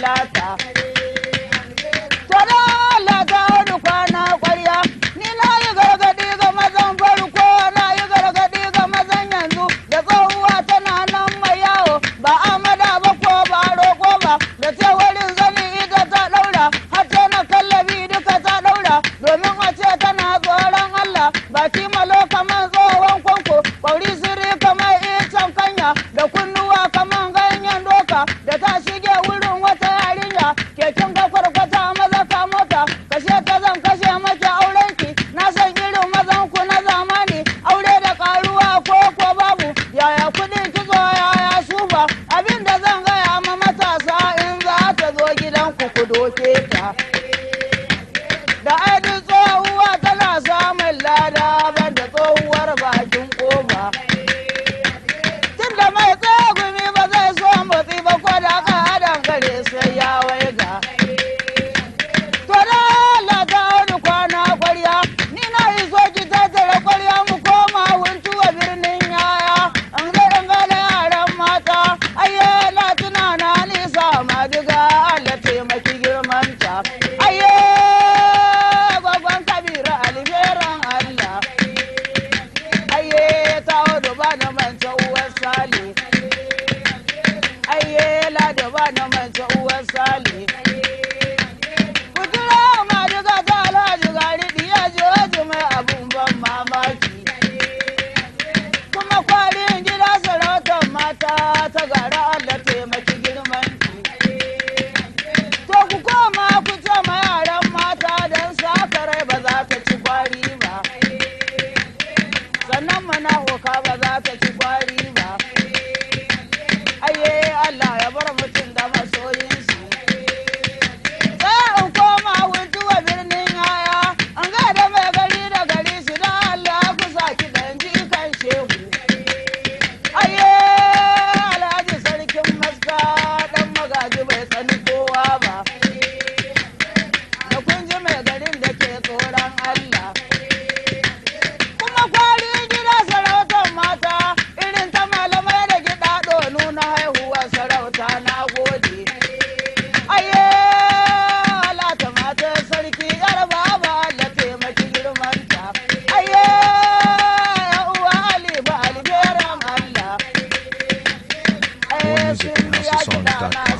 siyasa. To da Allah ta wani kwana ƙwarya, ni na yi gargaɗi ga mazan farko, na yi gargaɗi ga mazan yanzu, da tsohuwa tana nan mai yawo, ba amada ba ko ba roƙo ba, da ce wurin zani ita ta ɗaura, har ta na kallabi duka ta ɗaura, domin wace tana tsoron Allah, baki malo kamar tsohon kwanko, ƙwauri siri kamar icen kanya, da kunnuwa kamar ganyen doka, da ta shige wurin wata yarinya, keken ka kwarkwata maza ka mota, kashe ta zan kashe maki aurenki, na san irin mazan ku na zamani, aure da karuwa ko babu, yaya kudin kitso yaya sufa, abin da zan gaya ma matasa in za ta zo gidan ku doke ta. Da aidin tsohuwa tana samun lada ban da tsohuwar bakin koba. Tunda mai tsegumi ba zai so motsi ba ko da aka hadan kare sai ya waiga. To da Allah ta wani kwana ƙwarya, ni na yi so ki tattara ƙwarya mu koma Huntuwa birnin yaya. An zai gane yaran mata, ayye na tunana nisa madiga Allah taimaki girmanta. Ayye gwagwan Kabiru alherin Allah. Ayye ta wadu ba na manta uwar Sale. Ayye lada ba na manta uwar Sale. Kujira madiga ta Alhaji Gari diya jiwaji mai abun ban mamaki. Kuma kwarin gida sarautar mata ta gara Allah taimaki girmanki. To ku koma ku ce ma yaran mata don sakarai ba za ta ci kwari ba. Sannan mana hoka ba za ta ci kwari ba. Ayye Allah ya bar mutum da masoyinsu. Sai in koma Huntuwa birnin yaya, an ga da mai gari da gari shi da Allah ku saki dan ji kan shehu. Ayye Alhaji sarkin maska dan magaji bai tsani kowa ba. Da kun ji mai garin da ke tsoron Allah. Kuma kwari gida sarautar mata irin ta malamai da gida nuna haihuwar sarauta na gode. Ayye Allah ta mata sarki yar baba Allah taimaki girmanta. Ayye uwa Ali ba alherin Allah. More music at HouseOfSongs.com.